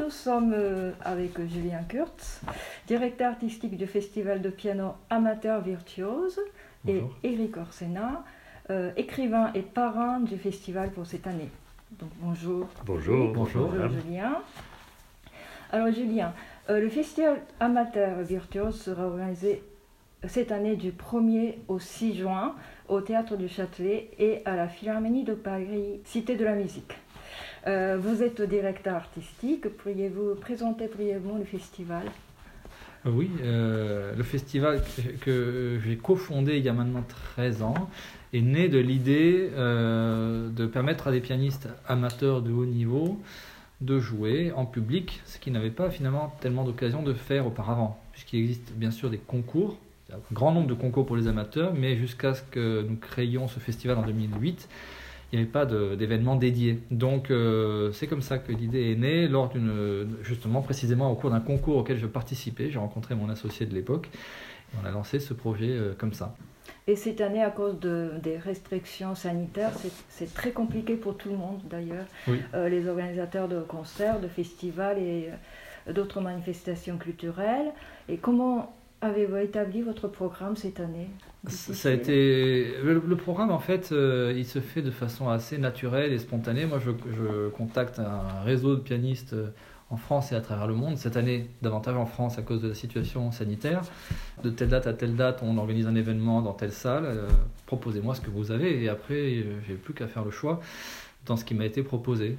nous sommes avec Julien Kurtz, directeur artistique du Festival de piano amateur virtuose, et Eric Orsena, écrivain et parrain du festival pour cette année. Donc bonjour. Bonjour, bonjour Julien. Alors Julien, le Festival amateur virtuose sera organisé cette année du 1er au 6 juin au Théâtre du Châtelet et à la Philharmonie de Paris, Cité de la Musique. Vous êtes directeur artistique, pourriez-vous présenter brièvement le festival ? Oui, le festival que j'ai cofondé il y a maintenant 13 ans est né de l'idée de permettre à des pianistes amateurs de haut niveau de jouer en public, ce qu'ils n'avaient pas finalement tellement d'occasion de faire auparavant, puisqu'il existe bien sûr des concours, un grand nombre de concours pour les amateurs, mais jusqu'à ce que nous créions ce festival en 2008, il n'y avait pas d'événement dédié. Donc c'est comme ça que l'idée est née, justement précisément au cours d'un concours auquel je participais. J'ai rencontré mon associé de l'époque et on a lancé ce projet comme ça. Et cette année, à cause des restrictions sanitaires, c'est très compliqué pour tout le monde d'ailleurs. Oui. Les organisateurs de concerts, de festivals et d'autres manifestations culturelles. Et comment avez-vous établi votre programme cette année ? Ça a été le programme en fait, il se fait de façon assez naturelle et spontanée. Moi, je contacte un réseau de pianistes en France et à travers le monde. Cette année, davantage en France à cause de la situation sanitaire. De telle date à telle date, on organise un événement dans telle salle. Proposez-moi ce que vous avez et après, j'ai plus qu'à faire le choix dans ce qui m'a été proposé.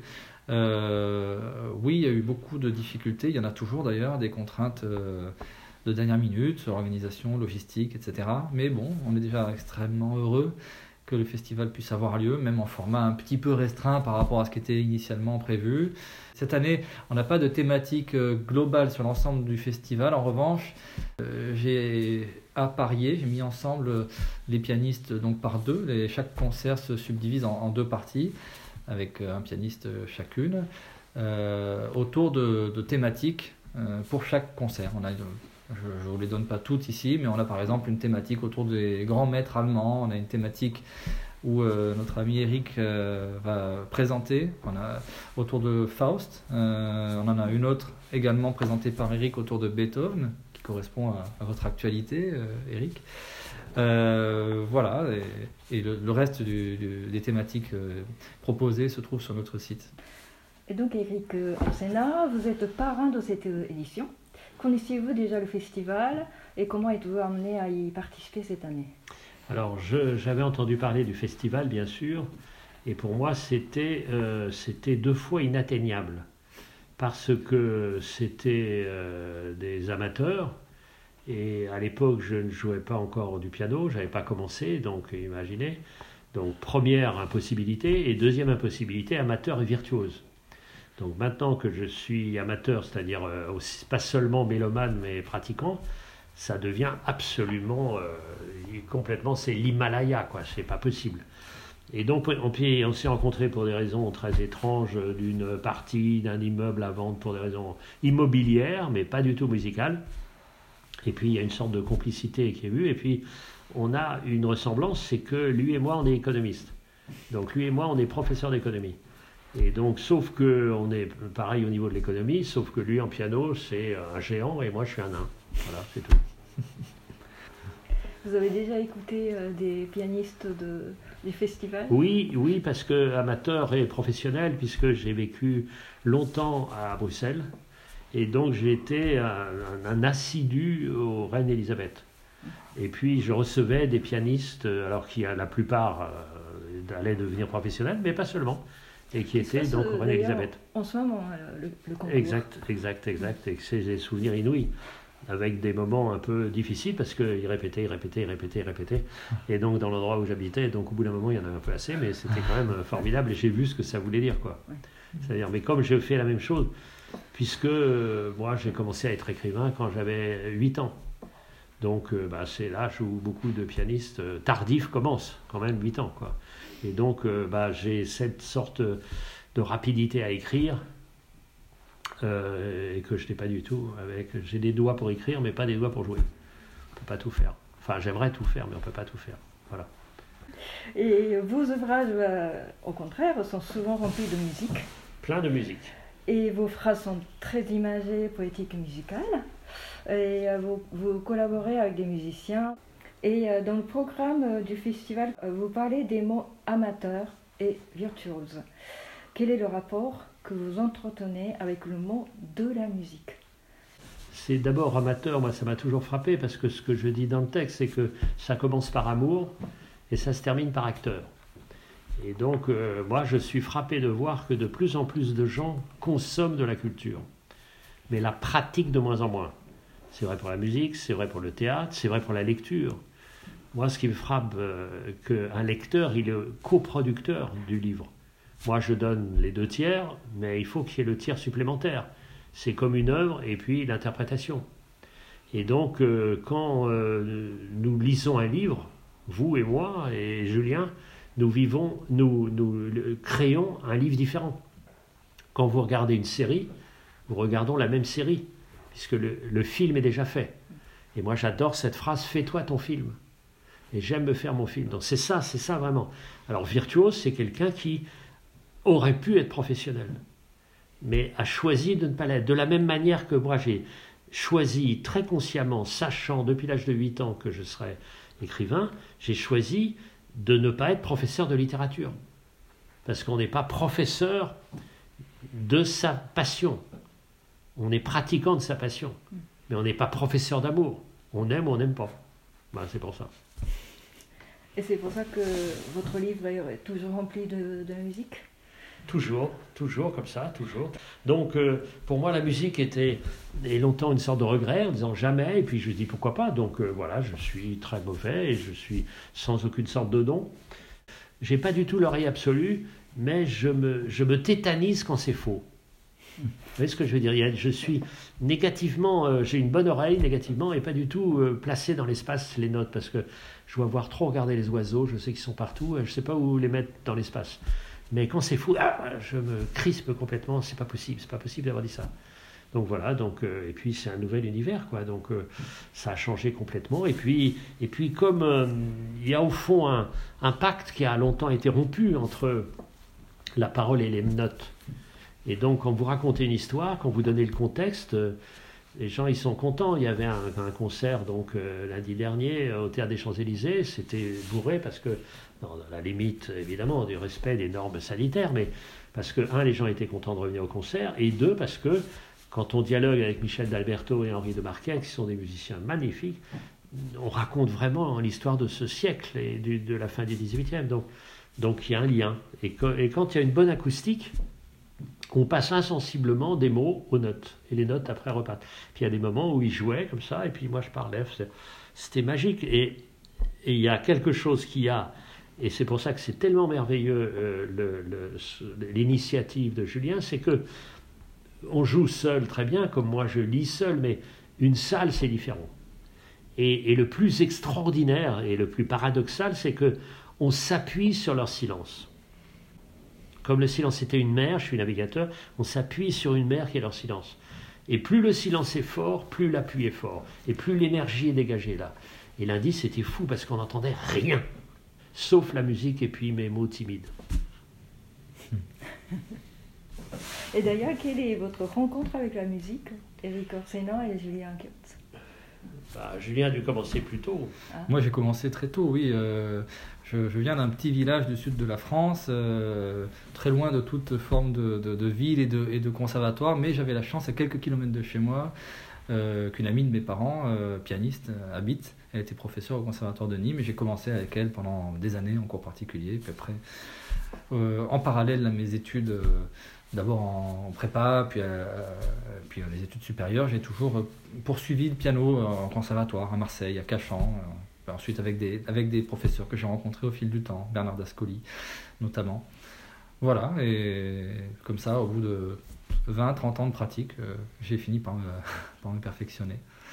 Oui, il y a eu beaucoup de difficultés. Il y en a toujours d'ailleurs, des contraintes de dernière minute, organisation, logistique, etc. Mais bon, on est déjà extrêmement heureux que le festival puisse avoir lieu, même en format un petit peu restreint par rapport à ce qui était initialement prévu. Cette année, on n'a pas de thématique globale sur l'ensemble du festival. En revanche, j'ai apparié, j'ai mis ensemble les pianistes donc par deux. Chaque concert se subdivise en deux parties, avec un pianiste chacune, autour de thématiques pour chaque concert. Je ne vous les donne pas toutes ici, mais on a par exemple une thématique autour des grands maîtres allemands. On a une thématique où notre ami Eric va présenter. On a autour de Faust. On en a une autre également présentée par Eric autour de Beethoven, qui correspond à votre actualité, Eric. Voilà, et le reste des thématiques proposées se trouve sur notre site. Et donc Eric Orsena, vous êtes parrain de cette édition. Connaissiez-vous déjà le festival et comment êtes-vous amené à y participer cette année ? Alors, j'avais entendu parler du festival, bien sûr, et pour moi, c'était 2 fois inatteignable, parce que c'était des amateurs, et à l'époque, je ne jouais pas encore du piano, je n'avais pas commencé, donc imaginez. Donc, première impossibilité, et deuxième impossibilité, amateur et virtuose. Donc maintenant que je suis amateur, c'est-à-dire pas seulement mélomane mais pratiquant, ça devient absolument, complètement, c'est l'Himalaya, quoi, c'est pas possible. Et donc on s'est rencontrés pour des raisons très étranges, d'une partie d'un immeuble à vendre pour des raisons immobilières, mais pas du tout musicales. Et puis il y a une sorte de complicité qui est vue, et puis on a une ressemblance, c'est que lui et moi on est économistes. Donc lui et moi on est professeurs d'économie. Et donc, sauf qu'on est pareil au niveau de l'économie, sauf que lui en piano, c'est un géant et moi je suis un nain. Voilà, c'est tout. Vous avez déjà écouté des pianistes du festival ? Oui, parce que amateur et professionnel, puisque j'ai vécu longtemps à Bruxelles. Et donc, j'ai été un assidu au Reine Elisabeth. Et puis, je recevais des pianistes, alors qui la plupart allaient devenir professionnels, mais pas seulement. Et qui était donc au Reine Elisabeth. En ce moment, le concours. Exact. Et que c'est des souvenirs inouïs, avec des moments un peu difficiles, parce qu'ils répétaient. Et donc, dans l'endroit où j'habitais, donc au bout d'un moment, il y en avait un peu assez, mais c'était quand même formidable, et j'ai vu ce que ça voulait dire, quoi. Ouais. C'est-à-dire, mais comme j'ai fait la même chose, puisque moi, j'ai commencé à être écrivain quand j'avais 8 ans. Donc, c'est l'âge où beaucoup de pianistes tardifs commencent, quand même 8 ans, quoi. Et donc, j'ai cette sorte de rapidité à écrire et que je n'ai pas du tout. J'ai des doigts pour écrire, mais pas des doigts pour jouer. On ne peut pas tout faire. Enfin, j'aimerais tout faire, mais on ne peut pas tout faire. Voilà. Et vos ouvrages, au contraire, sont souvent remplis de musique. Plein de musique. Et vos phrases sont très imagées, poétiques et musicales. Et vous collaborez avec des musiciens. Et dans le programme du festival, vous parlez des mots amateur et virtuose. Quel est le rapport que vous entretenez avec le mot de la musique? C'est d'abord amateur, moi ça m'a toujours frappé parce que ce que je dis dans le texte, c'est que ça commence par amour et ça se termine par acteur. Et donc moi je suis frappé de voir que de plus en plus de gens consomment de la culture, mais la pratiquent de moins en moins. C'est vrai pour la musique, c'est vrai pour le théâtre, c'est vrai pour la lecture. Moi ce qui me frappe, qu'un lecteur il est coproducteur du livre. Moi je donne les 2/3, mais il faut qu'il y ait le tiers supplémentaire. C'est comme une œuvre et puis l'interprétation. Et donc, quand nous lisons un livre, vous et moi et Julien, nous créons un livre différent. Quand vous regardez une série, nous regardons la même série, puisque le film est déjà fait. Et moi, j'adore cette phrase « Fais-toi ton film ». Et j'aime me faire mon film. Donc c'est ça vraiment. Alors, virtuose, c'est quelqu'un qui aurait pu être professionnel, mais a choisi de ne pas l'être. De la même manière que moi, j'ai choisi très consciemment, sachant depuis l'âge de 8 ans que je serais écrivain, j'ai choisi de ne pas être professeur de littérature. Parce qu'on n'est pas professeur de sa passion. On est pratiquant de sa passion. Mais on n'est pas professeur d'amour. On aime ou on n'aime pas. Ben, c'est pour ça. Et c'est pour ça que votre livre est toujours rempli de la musique? Toujours comme ça, toujours. Donc, pour moi, la musique est longtemps une sorte de regret, en disant jamais, et puis je dis pourquoi pas. Donc, voilà, je suis très mauvais et je suis sans aucune sorte de don. J'ai pas du tout l'oreille absolue, mais je me tétanise quand c'est faux. Vous voyez ce que je veux dire? Je suis négativement, j'ai une bonne oreille négativement et pas du tout placé dans l'espace les notes, parce que je dois voir trop regarder les oiseaux, je sais qu'ils sont partout, je sais pas où les mettre dans l'espace. Mais quand c'est fou, je me crispe complètement, c'est pas possible d'avoir dit ça. Donc voilà, et puis c'est un nouvel univers, quoi. Donc ça a changé complètement. Et puis comme il y a au fond un pacte qui a longtemps été rompu entre la parole et les notes. Et donc quand vous racontez une histoire, quand vous donnez le contexte, les gens ils sont contents. Il y avait un concert donc lundi dernier au Théâtre des Champs-Élysées, c'était bourré parce que dans la limite, évidemment, du respect des normes sanitaires, mais parce que, les gens étaient contents de revenir au concert, et 2, parce que, quand on dialogue avec Michel d'Alberto et Henri de Marquet, qui sont des musiciens magnifiques, on raconte vraiment l'histoire de ce siècle et de la fin du XVIIIe. Donc, il y a un lien. Et quand il y a une bonne acoustique, on passe insensiblement des mots aux notes, et les notes, après, repartent. Puis il y a des moments où ils jouaient comme ça, et puis moi, je parlais. C'était magique. Et il y a quelque chose qui a... Et c'est pour ça que c'est tellement merveilleux l'initiative de Julien, c'est que on joue seul très bien, comme moi je lis seul, mais une salle c'est différent. Et le plus extraordinaire et le plus paradoxal, c'est que on s'appuie sur leur silence. Comme le silence était une mer, je suis navigateur, on s'appuie sur une mer qui est leur silence. Et plus le silence est fort, plus l'appui est fort, et plus l'énergie est dégagée là. Et lundi c'était fou parce qu'on n'entendait rien. Sauf la musique et puis mes mots timides. Et d'ailleurs, quelle est votre rencontre avec la musique, Éric Orsena et Julien Kurtz? Julien a dû commencer plus tôt. Moi, j'ai commencé très tôt, oui. Je viens d'un petit village du sud de la France, très loin de toute forme de ville et de conservatoire, mais j'avais la chance, à quelques kilomètres de chez moi, qu'une amie de mes parents, pianiste, habite. Elle était professeure au conservatoire de Nîmes et j'ai commencé avec elle pendant des années en cours particulier. Puis après, en parallèle à mes études, d'abord en prépa, puis les études supérieures, j'ai toujours poursuivi le piano en conservatoire à Marseille, à Cachan. Ensuite avec des professeurs que j'ai rencontrés au fil du temps, Bernard Dascoli notamment. Voilà, et comme ça, au bout de 20-30 ans de pratique, j'ai fini par me perfectionner.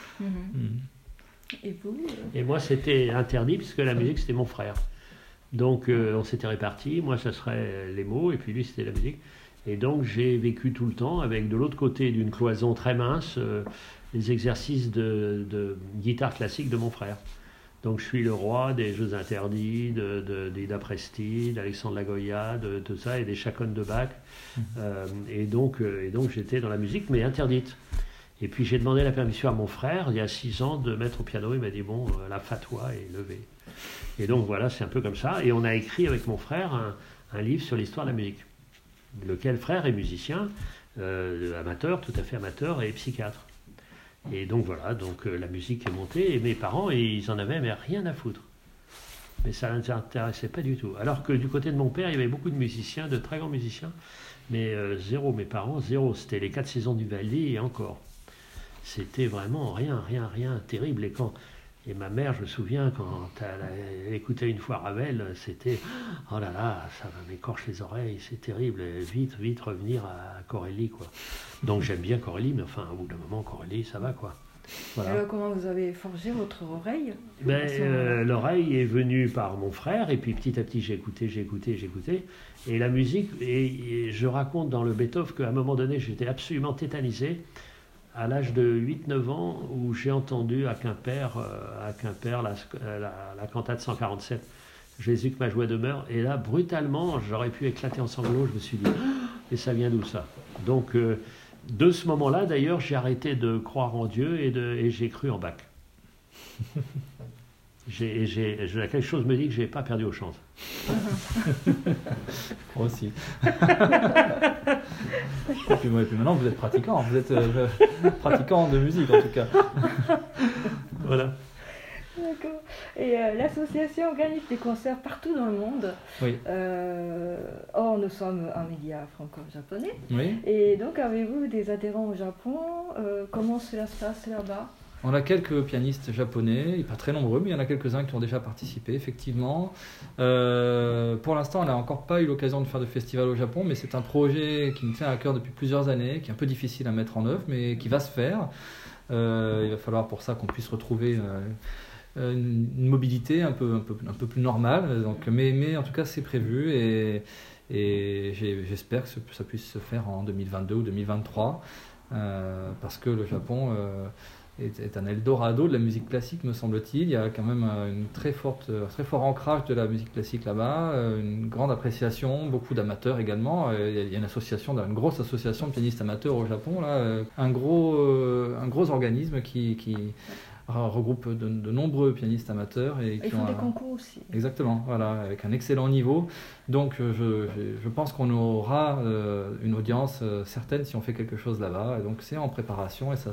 Et vous Et moi, c'était interdit puisque la musique, c'était mon frère. Donc, on s'était répartis. Moi, ça serait les mots et puis lui, c'était la musique. Et donc, j'ai vécu tout le temps avec de l'autre côté d'une cloison très mince les exercices de guitare classique de mon frère. Donc je suis le roi des Jeux interdits, d'Ida Presti, d'Alexandre Lagoya, de tout ça, et des chaconnes de Bach. Et donc j'étais dans la musique, mais interdite. Et puis j'ai demandé la permission à mon frère, il y a 6 ans, de mettre au piano. Il m'a dit, bon, la fatwa est levée. Et donc voilà, c'est un peu comme ça. Et on a écrit avec mon frère un livre sur l'histoire de la musique. Lequel frère est musicien, amateur, tout à fait amateur, et psychiatre. Et donc voilà, la musique est montée, et mes parents, ils en avaient mais rien à foutre. Mais ça ne les intéressait pas du tout. Alors que du côté de mon père, il y avait beaucoup de musiciens, de très grands musiciens, mais zéro, mes parents, zéro. C'était les 4 saisons du Vivaldi et encore. C'était vraiment rien, terrible. Et ma mère, je me souviens, quand elle écoutait une fois Ravel, c'était « Oh là là, ça m'écorche les oreilles, c'est terrible, vite revenir à Corelli, quoi. » Donc j'aime bien Corelli, mais enfin, au bout d'un moment, Corelli, ça va, quoi. Voilà. Alors, comment vous avez forgé votre oreille? L'oreille est venue par mon frère, et puis petit à petit, j'ai écouté. Et la musique, et je raconte dans le Beethoven qu'à un moment donné, j'étais absolument tétanisé, à l'âge de 8-9 ans, où j'ai entendu à Quimper la cantate 147, Jésus que ma joie demeure, et là, brutalement, j'aurais pu éclater en sanglots. Je me suis dit, et ça vient d'où ça? Donc, de ce moment-là, d'ailleurs, j'ai arrêté de croire en Dieu et j'ai cru en Bach. Quelque chose me dit que je n'ai pas perdu aux chances. Moi aussi. Et puis maintenant, vous êtes pratiquant. Vous êtes pratiquant de musique, en tout cas. Voilà. D'accord. Et l'association organise des concerts partout dans le monde. Oui. Or, nous sommes un média franco-japonais. Oui. Et donc, avez-vous des adhérents au Japon? Comment cela se passe là-bas? On a quelques pianistes japonais, pas très nombreux, mais il y en a quelques-uns qui ont déjà participé, effectivement. Pour l'instant, on n'a encore pas eu l'occasion de faire de festival au Japon, mais c'est un projet qui me tient à cœur depuis plusieurs années, qui est un peu difficile à mettre en œuvre, mais qui va se faire. Il va falloir pour ça qu'on puisse retrouver une mobilité un peu plus normale. Donc, mais en tout cas, c'est prévu et j'espère que ça puisse se faire en 2022 ou 2023, parce que le Japon est un Eldorado de la musique classique, me semble-t-il. Il y a quand même un très fort ancrage de la musique classique là-bas, une grande appréciation, beaucoup d'amateurs également. Il y a une grosse association de pianistes amateurs au Japon, là, un gros organisme qui regroupe de nombreux pianistes amateurs. Et ils font des concours aussi. Exactement, voilà, avec un excellent niveau. Donc je pense qu'on aura une audience certaine si on fait quelque chose là-bas. Et donc c'est en préparation et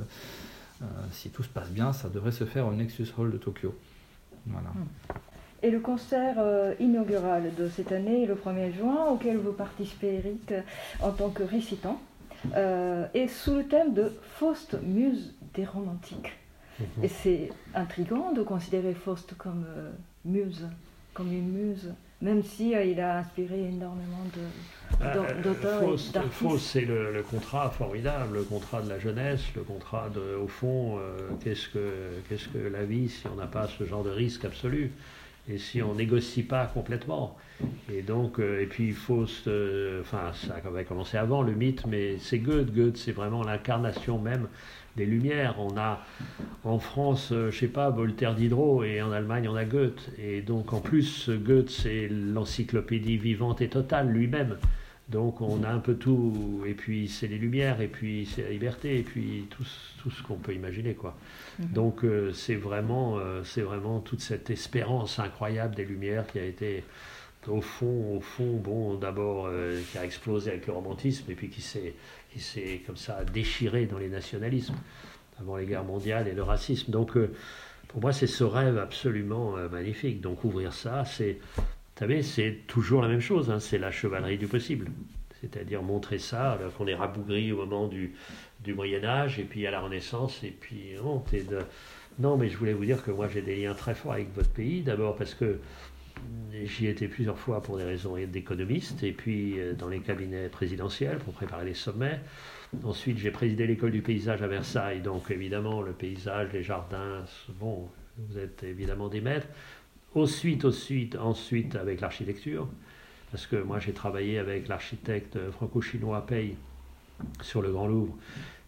si tout se passe bien, ça devrait se faire au Nexus Hall de Tokyo. Voilà. Et le concert inaugural de cette année, le 1er juin, auquel vous participez, Eric, en tant que récitant, est sous le thème de Faust, muse des romantiques. Et c'est intriguant de considérer Faust comme comme une muse, même si il a inspiré énormément d'auteurs et d'artistes. Faust, c'est le contrat formidable, le contrat de la jeunesse, le contrat au fond, qu'est-ce que la vie si on n'a pas ce genre de risque absolu et si on négocie pas complètement. Et donc, et puis Faust, ça avait commencé avant le mythe, mais c'est Goethe, c'est vraiment l'incarnation même des Lumières. On a en France, je sais pas, Voltaire, Diderot, et en Allemagne on a Goethe. Et donc en plus, Goethe c'est l'encyclopédie vivante et totale lui-même. Donc on a un peu tout, et puis c'est les Lumières, et puis c'est la liberté, et puis tout ce qu'on peut imaginer, quoi. Donc c'est vraiment toute cette espérance incroyable des Lumières qui a été au fond, bon, d'abord qui a explosé avec le romantisme, et puis qui s'est comme ça déchiré dans les nationalismes avant les guerres mondiales et le racisme. Donc pour moi c'est ce rêve absolument magnifique. Donc ouvrir ça, vous savez, c'est toujours la même chose, hein, c'est la chevalerie du possible. C'est-à-dire montrer ça, alors qu'on est rabougri au moment du Moyen-Âge, et puis à la Renaissance, et puis non, mais je voulais vous dire que moi j'ai des liens très forts avec votre pays, d'abord parce que j'y étais plusieurs fois pour des raisons d'économiste, et puis dans les cabinets présidentiels pour préparer les sommets. Ensuite, j'ai présidé l'école du paysage à Versailles, donc évidemment le paysage, les jardins, bon, vous êtes évidemment des maîtres. Ensuite avec l'architecture, parce que moi j'ai travaillé avec l'architecte franco-chinois Pei sur le Grand Louvre,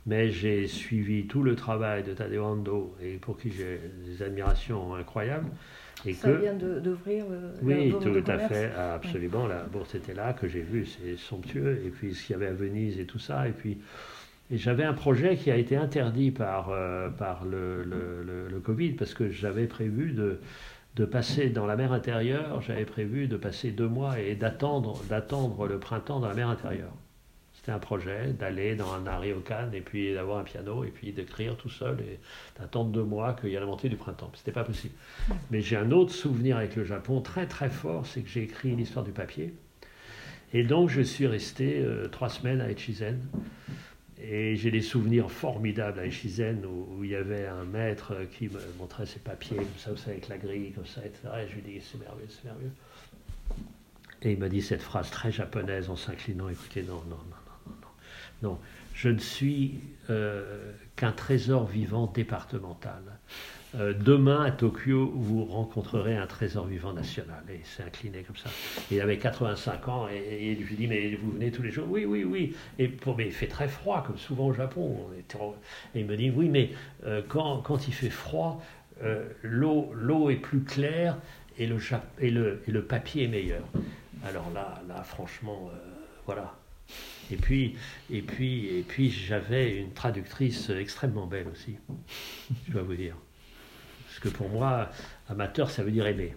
mais j'ai suivi tout le travail de Tadeu Ando, et pour qui j'ai des admirations incroyables. Et ça vient d'ouvrir oui, la bourse de tout à commerce. fait, absolument. La bourse était là, que j'ai vu, c'est somptueux. Et puis ce qu'il y avait à Venise et tout ça. Et j'avais un projet qui a été interdit par le Covid, parce que j'avais prévu de passer dans la mer intérieure, j'avais prévu de passer 2 mois et d'attendre le printemps dans la mer intérieure. C'était un projet d'aller dans un ryokan et puis d'avoir un piano et puis d'écrire tout seul et d'attendre 2 mois qu'il y ait la montée du printemps. C'était pas possible. Mais j'ai un autre souvenir avec le Japon très très fort, c'est que j'ai écrit une histoire du papier. Et donc je suis resté 3 semaines à Echizen. Et j'ai des souvenirs formidables à Echizen où il y avait un maître qui me montrait ses papiers, comme ça, vous savez, avec la grille, comme ça, etc. Et je lui dis, c'est merveilleux, c'est merveilleux. Et il m'a dit cette phrase très japonaise en s'inclinant, écoutez, non, je ne suis qu'un trésor vivant départemental. Demain à Tokyo, vous rencontrerez un trésor vivant national. Et il s'est incliné comme ça. Il avait 85 ans et je lui dis, mais vous venez tous les jours? Oui, oui, oui. Mais il fait très froid, comme souvent au Japon. Et il me dit, oui, mais quand il fait froid, l'eau est plus claire et le papier est meilleur. Alors là franchement, voilà. Et puis j'avais une traductrice extrêmement belle aussi, je dois vous dire. Parce que pour moi, amateur, ça veut dire aimer.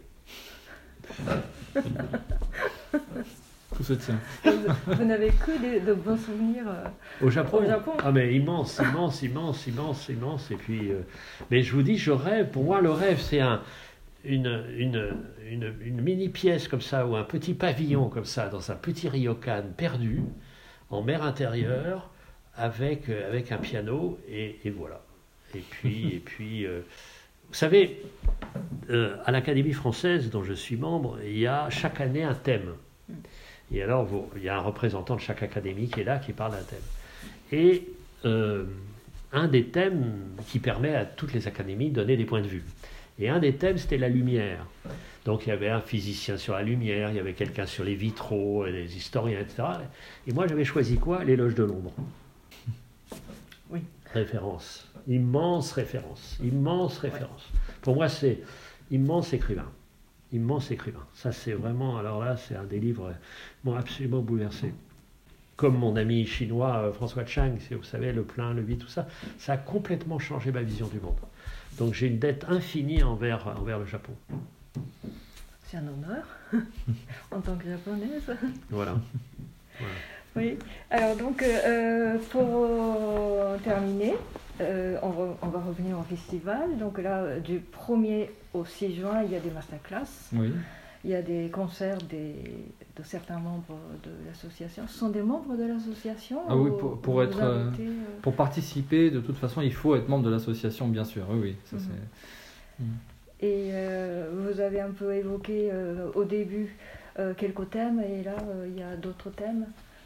Tout se tient. Vous n'avez que de bons souvenirs Au Japon. Ah mais immense. Et puis, mais je vous dis, pour moi, le rêve, c'est une mini pièce comme ça, ou un petit pavillon comme ça, dans un petit ryokan perdu, en mer intérieure, avec un piano, et voilà. Et puis vous savez, à l'Académie française, dont je suis membre, il y a chaque année un thème. Et alors, il y a un représentant de chaque académie qui est là, qui parle d'un thème. Et un des thèmes qui permet à toutes les académies de donner des points de vue. Et un des thèmes, c'était la lumière. Donc il y avait un physicien sur la lumière, il y avait quelqu'un sur les vitraux, les historiens, etc. Et moi, j'avais choisi quoi? L'éloge de l'ombre. Oui. Référence. Immense référence. Pour moi, c'est immense écrivain. Ça, c'est vraiment... Alors là, c'est un des livres m'ont absolument bouleversé. Comme mon ami chinois François Chang, vous savez, le plein, le vide, tout ça, ça a complètement changé ma vision du monde. Donc j'ai une dette infinie envers le Japon. C'est un honneur, en tant que japonaise. Voilà. Oui, alors donc, pour terminer, on va revenir au festival. Donc là, du 1er au 6 juin, il y a des masterclass. Oui. Il y a des concerts de certains membres de l'association. Ce sont des membres de l'association? Ah oui, pour participer, de toute façon, il faut être membre de l'association, bien sûr. Oui, ça c'est... Et vous avez un peu évoqué au début quelques thèmes, et là, il y a d'autres thèmes?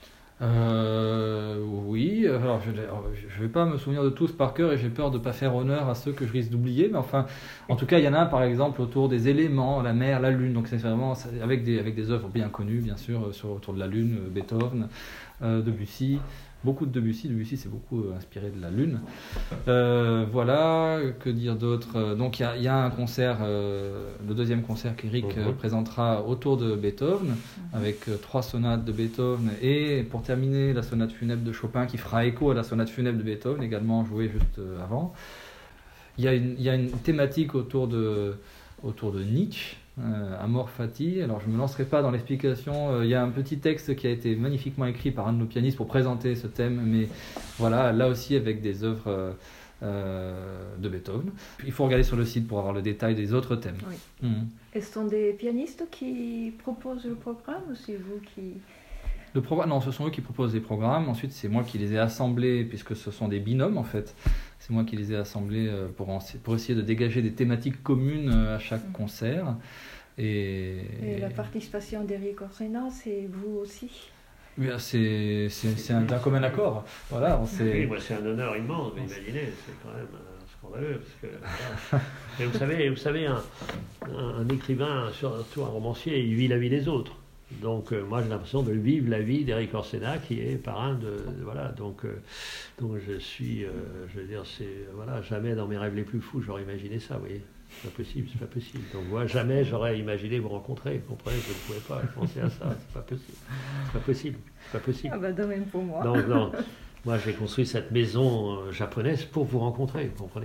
Oui, alors je ne vais pas me souvenir de tous par cœur et j'ai peur de ne pas faire honneur à ceux que je risque d'oublier, mais enfin, en tout cas, il y en a un par exemple autour des éléments, la mer, la lune, donc c'est vraiment avec des œuvres bien connues, bien sûr, autour de la lune, Beethoven, Debussy. Beaucoup de Debussy s'est beaucoup inspiré de la Lune. Voilà, que dire d'autre? Donc il y a un concert, le deuxième concert qu'Éric présentera autour de Beethoven, avec 3 sonates de Beethoven, et pour terminer la sonate funèbre de Chopin, qui fera écho à la sonate funèbre de Beethoven, également jouée juste avant. Il y a une thématique autour de Nietzsche, Amor Fati. Alors je ne me lancerai pas dans l'explication, il y a un petit texte qui a été magnifiquement écrit par un de nos pianistes pour présenter ce thème, mais voilà, là aussi avec des œuvres de Beethoven. Il faut regarder sur le site pour avoir le détail des autres thèmes. Oui. Et ce sont des pianistes qui proposent le programme, ou c'est vous qui... Non, ce sont eux qui proposent les programmes. Ensuite, c'est moi qui les ai assemblés, puisque ce sont des binômes en fait. C'est moi qui les ai assemblés pour essayer de dégager des thématiques communes à chaque concert. Et Et la participation d'Éric Orsena, c'est vous aussi? C'est d'un commun accord. Voilà, oui, moi c'est un honneur immense, mais imaginez, c'est quand même scandaleux. Parce que, voilà. Et vous savez un écrivain, surtout un romancier, il vit la vie des autres. Donc moi j'ai l'impression de vivre la vie d'Éric Orsena qui est parrain de voilà donc je suis je veux dire voilà, jamais dans mes rêves les plus fous j'aurais imaginé ça, vous voyez. C'est pas possible. Donc moi jamais j'aurais imaginé vous rencontrer, vous comprenez, je ne pouvais pas penser à ça, c'est pas possible. Ah bah de même pour moi. Donc non, moi j'ai construit cette maison japonaise pour vous rencontrer, vous comprenez.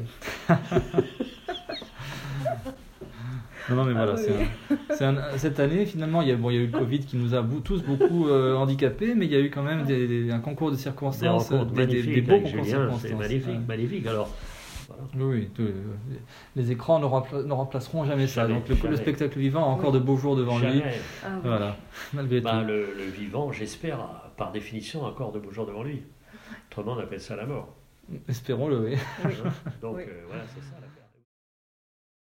Non, mais voilà, cette année, finalement, il y a eu le Covid qui nous a tous beaucoup handicapés, mais il y a eu quand même un concours de circonstances, des beaux concours de circonstances. C'est magnifique. Alors, voilà. Oui, les écrans ne remplaceront jamais ça. Donc le spectacle vivant a encore de beaux jours devant lui. Ah, oui. Voilà, malgré tout. Le vivant, j'espère, par définition, a encore de beaux jours devant lui. Autrement, on appelle ça la mort. Espérons-le, oui. Oui. Donc Oui. voilà, c'est ça.